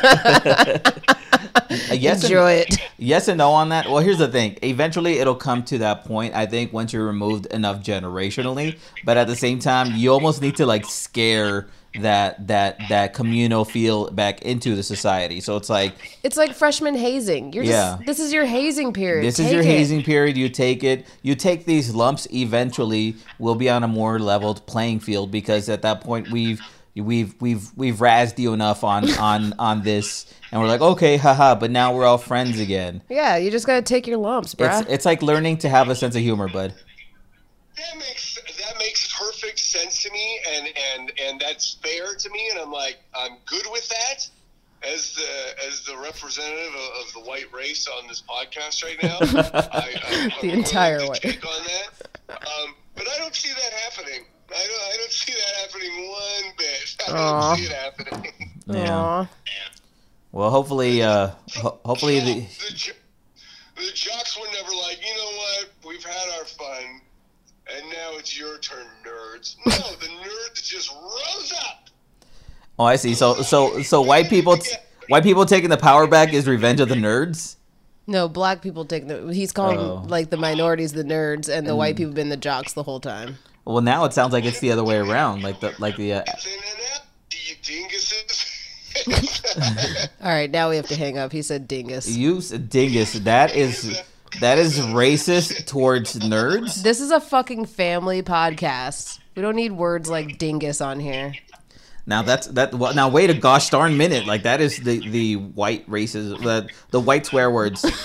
Yes. Enjoy it. Yes and no on that. Well, here's the thing. Eventually, it'll come to that point, I think, once you're removed enough generationally. But at the same time, you almost need to, like, scare that communal feel back into the society. So it's like freshman hazing. You're just, this is your hazing period. this is Take your it. hazing period. You take it. You take these lumps. Eventually, we'll be on a more leveled playing field because at that point we've razzed you enough on this, and we're like, okay, haha. But now we're all friends again. Yeah, you just gotta take your lumps, bruh. It's like learning to have a sense of humor, bud. That makes perfect sense to me, and that's fair to me, and I'm good with that. As the representative of the white race on this podcast right now, I'm The entire willing to white. take on that. But I don't see that happening. I don't see that happening one bit. I Aw. don't see it happening. Yeah. Aw. Well, hopefully, hopefully the jocks were never like, you know what? We've had our fun, and now it's your turn, nerds. No, the nerds just rose up. Oh, I see. So white people taking the power back is revenge of the nerds. No, black people take he's calling Oh. like the minorities the nerds, and the white people been the jocks the whole time. Well, now it sounds like it's the other way around. Like the It's in and out, you dinguses. All right, now we have to hang up. He said dingus. you dingus. That is That is racist towards nerds. This is a fucking family podcast. We don't need words like dingus on here. Now well, now wait a gosh darn minute. Like that is the white races, the white swear words. Did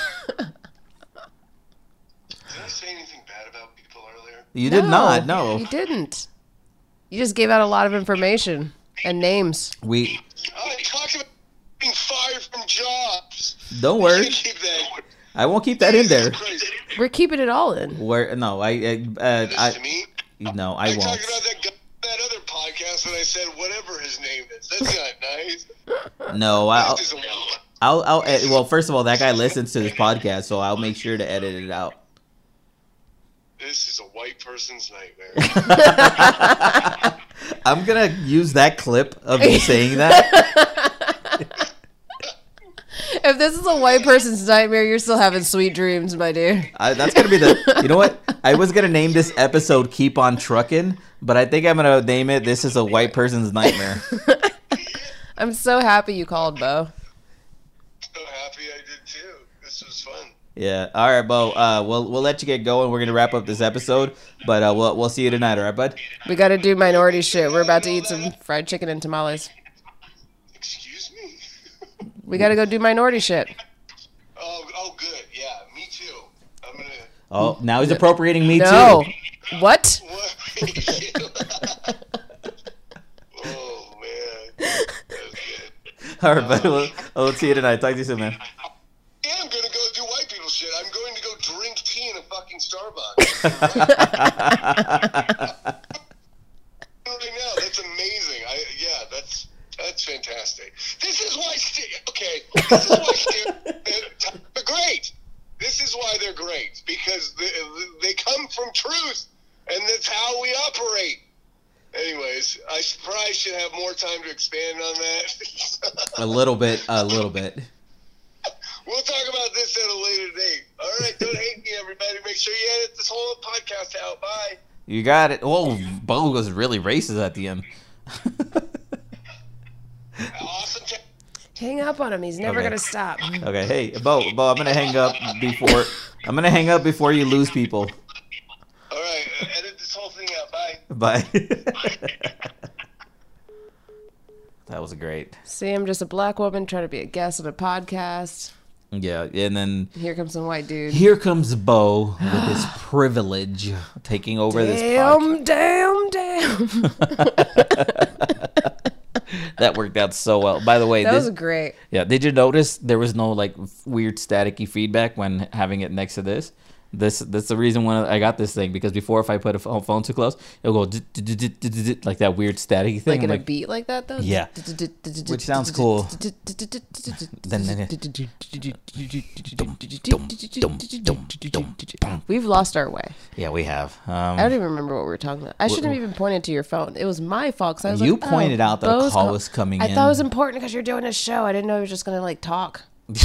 I say anything bad about people earlier? You did not. No. You didn't. You just gave out a lot of information and names. We I talked about being fired from jobs. don't You worry. can keep that. I won't keep that in there. Crazy. We're keeping it all in. Where no, Listen to me. no, I I won't. talked about that guy, that other podcast, and I said whatever his name is. That's not nice. No, This is a- I'll well, first of all, that guy listens to this podcast, so I'll make sure to edit it out. This is a white person's nightmare. I'm gonna use that clip of you saying that. If this is a white person's nightmare, you're still having sweet dreams, my dear. That's gonna be the. You know what? I was gonna name this episode "Keep on Truckin'," but I think I'm gonna name it "This is a White Person's Nightmare." I'm so happy you called, Bo. So happy I did too. This was fun. Yeah. All right, Bo. We'll let you get going. We're gonna wrap up this episode, but we'll see you tonight. All right, bud. We got to do minority shit. We're about to eat some fried chicken and tamales. Excuse me? We got to go do minority shit. Oh, good. Yeah, me too. I'm gonna. Oh, now he's appropriating me No. too. What? What? Oh man, that was good. All right, bud. We'll see you tonight. Talk to you soon, man. Yeah, I'm gonna go do white people shit. I'm going to go drink tea in a fucking Starbucks. Right now, that's amazing. That's fantastic. This is why they're great. This is why they're great, because they come from truth, and that's how we operate. Anyways, I probably should have more time to expand on that. A little bit. We'll talk about this at a later date. All right, don't hate me, everybody. Make sure you edit this whole podcast out. Bye. You got it. Oh, Bo was really racist at the end. Awesome. Hang up on him. He's never Okay. going to stop. Okay, hey, Bo, I'm gonna hang up before you lose people. All right, edit this whole thing out. Bye. Bye. That was great. See, I'm just a black woman trying to be a guest on a podcast. Yeah, and then Here comes some white dude. here comes Bo with his privilege taking over this podcast. Damn. That worked out so well. By the way, That this, was great. yeah, did you notice there was no like weird staticky feedback when having it next to this? That's the reason why I got this thing, because before, if I put a phone too close, it'll go like that weird staticky thing. Like in I'm a beat like that, though? Yeah. Which sounds cool. We've lost our way. Yeah, we have. I don't even remember what we were talking about. I shouldn't have even pointed to your phone. It was my fault. 'Cause I was You like, pointed out that a Bo's call was coming I in. thought it was important because you're doing a show. I didn't know you were just going to like talk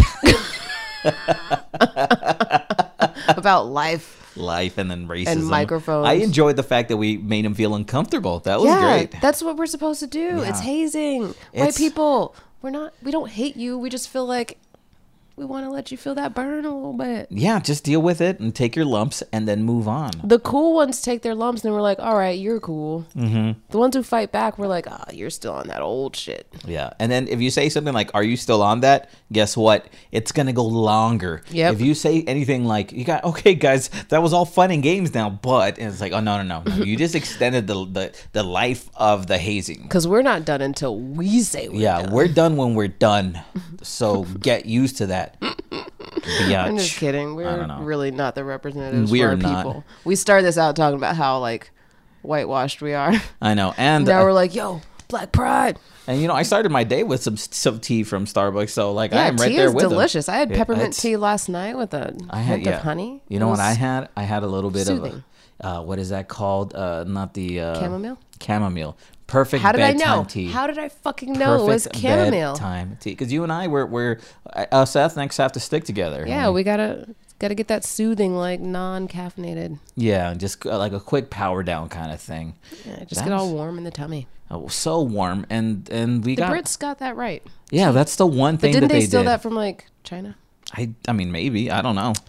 about life. Life and then racism And microphones. I enjoyed the fact that we made him feel uncomfortable. That was great. That's what we're supposed to do. It's Yeah. hazing. White It's- people. We don't hate you. We just feel like we want to let you feel that burn a little bit. Yeah, just deal with it and take your lumps and then move on. The cool ones take their lumps and we're like, all right, you're cool. Mm-hmm. The ones who fight back, we're like, oh, you're still on that old shit. Yeah, and then if you say something like, "Are you still on that?" Guess what? It's gonna go longer. Yep. If you say anything like, "You got okay, guys, that was all fun and games now," but and it's like, "Oh no. You just extended the life of the hazing." Because we're not done until we say we're Yeah, done. we're done when we're done. So get used to that. I'm just kidding. I We're don't know. really not the representatives We for are our not. people. We started this out talking about how like whitewashed we are. I know, and Now we're like, yo, Black Pride. and you know, I started my day with some tea from Starbucks, so like Yeah, I am right tea there is with them. delicious. I had Yeah, peppermint it's- tea last night with a hint of honey. You know It what I was had? I had a little bit soothing. of what is that called? Not the Chamomile? Chamomile. Perfect. How did I bedtime know? Tea. How did I fucking know it was Perfect chamomile? bedtime tea. Because you and I, we're us ethnics have to stick together. Yeah, we gotta get that soothing, like non-caffeinated. Yeah, just like a quick power down kind of thing. Yeah, just get all warm in the tummy. Oh, so warm, and we The got Brits got that right. yeah. That's the one But thing didn't that they they steal did. that from like China? I mean, maybe I don't know.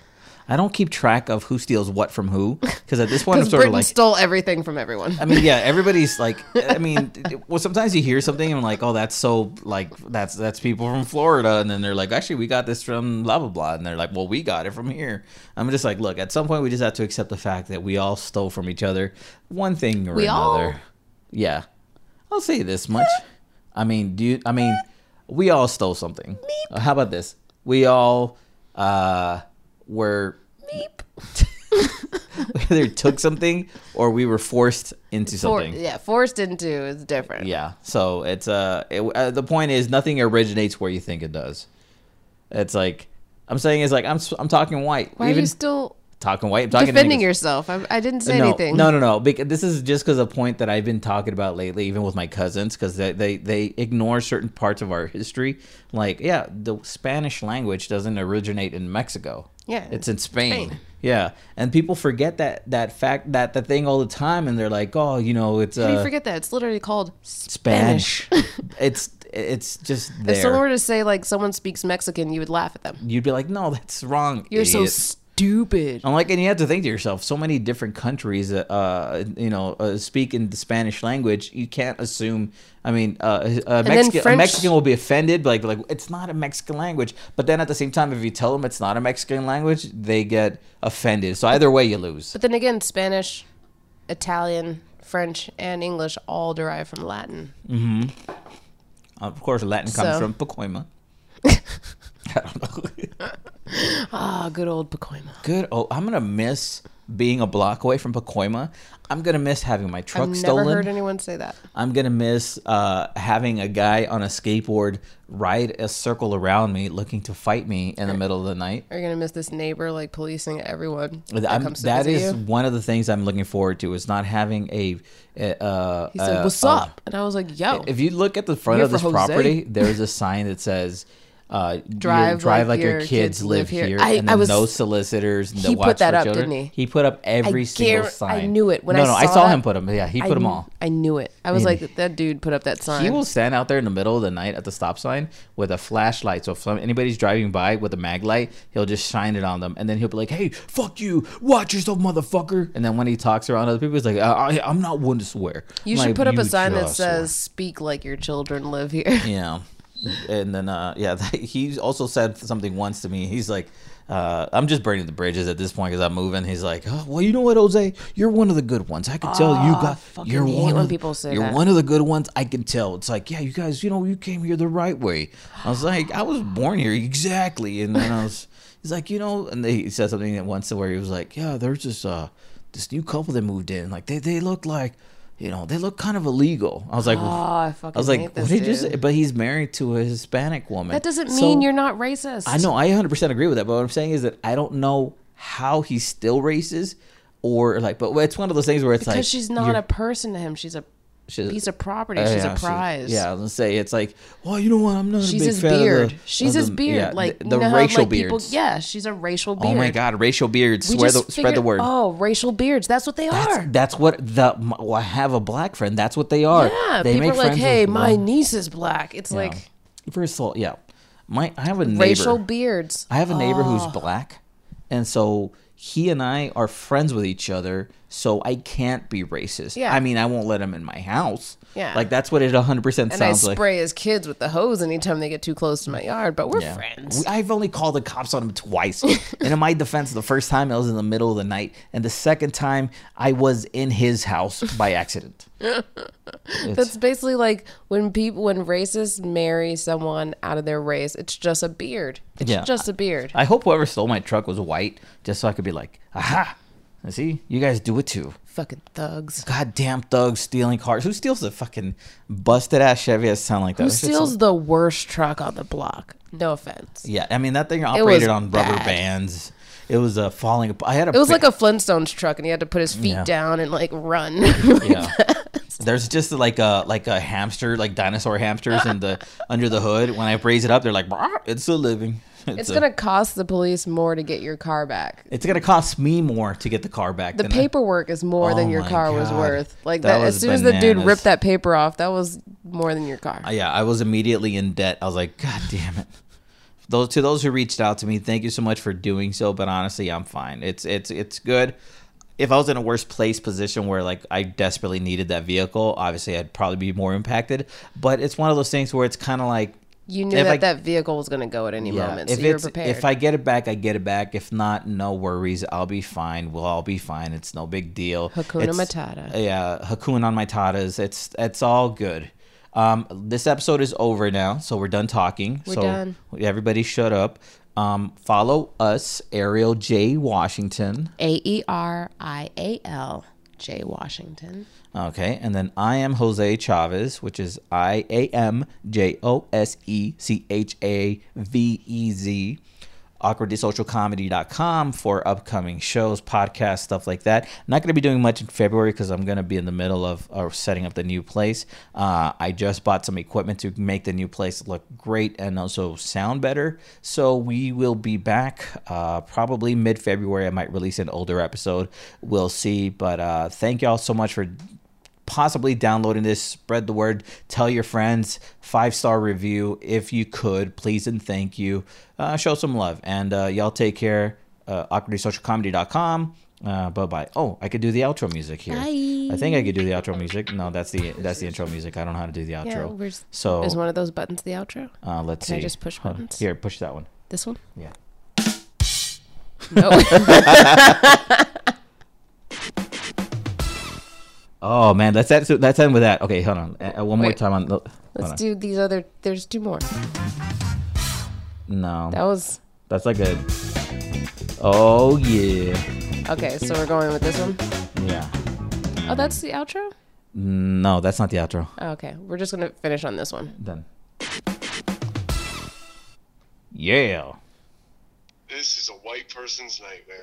I don't keep track of who steals what from who, because at this point I'm Because sort Britain of like, stole everything from everyone. I mean, yeah, everybody's like, I mean, well, sometimes you hear something and I'm like, oh, that's so like that's people from Florida, and then they're like, actually, we got this from blah blah blah, and they're like, well, we got it from here. I'm just like, look, at some point we just have to accept the fact that we all stole from each other, one thing or We all? another. Yeah, I'll say this much. I mean, we all stole something. How about this? We all were either took something or we were forced into something. Forced into is different. Yeah. So it's the point is nothing originates where you think it does. It's like I'm saying is like I'm talking white. Why are you still talking white? I'm talking defending English. yourself? I didn't say anything. No. Because this is just because a point that I've been talking about lately, even with my cousins, because they ignore certain parts of our history. Like, yeah, the Spanish language doesn't originate in Mexico. Yeah, it's in Spain. Yeah, and people forget that fact, that the thing all the time, and they're like, oh, you know, it's How do you forget that? It's literally called Spanish. It's just there. If someone were to say like someone speaks Mexican, you would laugh at them. You'd be like, no, that's wrong. You're idiot. so stupid. I'm like, and you have to think to yourself, so many different countries, speak in the Spanish language. You can't assume. I mean, a Mexican will be offended, like it's not a Mexican language. But then at the same time, if you tell them it's not a Mexican language, they get offended. So either way, you lose. But then again, Spanish, Italian, French, and English all derive from Latin. Mm-hmm. Of course, Latin comes from Pacoima. I don't know. Good old Pacoima. Good. Oh, I'm gonna miss being a block away from Pacoima. I'm gonna miss having my truck stolen. I've never heard anyone say that. I'm gonna miss having a guy on a skateboard ride a circle around me, looking to fight me in the middle of the night. Are you gonna miss this neighbor like policing everyone? That is one of the things I'm looking forward to. Is not having a. He said, "What's up?" And I was like, "Yo." If you look at the front of this property, there is a sign that says. Drive like your kids live here. And then no solicitors. He put that up, didn't he? He put up every single sign. I knew it. I saw him put them. Yeah, he put them all. I knew it. I was like, that dude put up that sign. He will stand out there in the middle of the night at the stop sign with a flashlight. So if anybody's driving by with a mag light, he'll just shine it on them. And then he'll be like, hey, fuck you. Watch yourself, motherfucker. And then when he talks around other people, he's like, I'm not one to swear. You should put up a sign that says, speak like your children live here. Yeah. And then, he also said something once to me. He's like, I'm just burning the bridges at this point because I'm moving. He's like, oh, well, you know what, Jose? You're one of the good ones. I can tell you're one of the good ones. I can tell. It's like, yeah, you guys, you came here the right way. I was like, I was born here. Exactly. And then he's like, and he said something once where he was like, yeah, there's this new couple that moved in. Like, they look like, they look kind of illegal. I was like, I hate this dude. But he's married to a Hispanic woman. That doesn't mean you're not racist. I know. I 100% agree with that. But what I'm saying is that I don't know how he's still racist or but it's one of those things where it's because she's not a person to him. She's a piece of property. She's a prize. Let's say it's like, well, you know what? I'm not a big fan his beard. She's his beard. Yeah, like the racial beards. She's a racial beard. Oh my God, racial beards. Spread the word. Oh, racial beards. That's what they are. That's what I have a black friend. That's what they are. Yeah, people are like, hey, my niece is black. It's like. First of all, yeah. I have a neighbor. Racial beards. I have a neighbor who's black. And so he and I are friends with each other, so I can't be racist. Yeah. I mean, I won't let him in my house. Yeah. Like, that's what it 100% sounds like. And I spray his kids with the hose anytime they get too close to my yard, but we're friends. I've only called the cops on him twice. And in my defense, the first time I was in the middle of the night, and the second time I was in his house by accident. That's basically like when racists marry someone out of their race, it's just a beard. It's just a beard. I hope whoever stole my truck was white, just so I could be like, aha. See, you guys do it too. Fucking thugs. Goddamn thugs stealing cars. Who steals the fucking busted ass Chevy that sound like that? Who steals the worst truck on the block? No offense. Yeah, I mean that thing operated on rubber bands. It was falling apart. It was like a Flintstones truck, and he had to put his feet down and like run. There's just like a hamster, like dinosaur hamsters under the hood. When I raise it up, they're like, it's still living. It's going to cost the police more to get your car back. It's going to cost me more to get the car back. The paperwork is more than your car was worth. Like that as soon as the dude ripped that paper off, that was more than your car. Yeah, I was immediately in debt. I was like, God damn it. those who reached out to me, thank you so much for doing so. But honestly, I'm fine. It's good. If I was in a worse position where like I desperately needed that vehicle, obviously I'd probably be more impacted. But it's one of those things where it's kind of like you knew that vehicle was going to go at any moment, so you were prepared. If I get it back, I get it back. If not, no worries. I'll be fine. We'll all be fine. It's no big deal. Hakuna Matata. Yeah, Hakuna on Matatas. It's all good. This episode is over now, so we're done talking. We're done. Everybody shut up. Follow us, Ariel J. Washington. AERIAL J. Washington. Okay, and then I am Jose Chavez, which is IAMJOSECHAVEZ. awkwardsocialcomedy.com for upcoming shows, podcasts, stuff like that. Not going to be doing much in February because I'm going to be in the middle of setting up the new place. I just bought some equipment to make the new place look great and also sound better. So we will be back probably mid-February. I might release an older episode. We'll see. But thank y'all so much for possibly downloading this. Spread the word. Tell your friends. 5-star review if you could, please and thank you. Show some love, and y'all take care. awkwardsocialcomedy.com. Bye-bye. Oh, I could do the outro music here. Bye. I think I could do the outro music. No, that's the intro music. I don't know how to do the outro. Yeah, so is one of those buttons the outro? Let's Can see. I just push buttons? Here, push that one. This one? Yeah. No. Oh man, let's end with that. Okay, hold on. One more Wait. time on. Let's do these other. There's 2 more. No. That's like a. Oh yeah. Okay, so we're going with this one. Yeah. Oh, that's the outro? No, that's not the outro. Oh, okay, we're just gonna finish on this one. Done. Yeah. This is a white person's nightmare.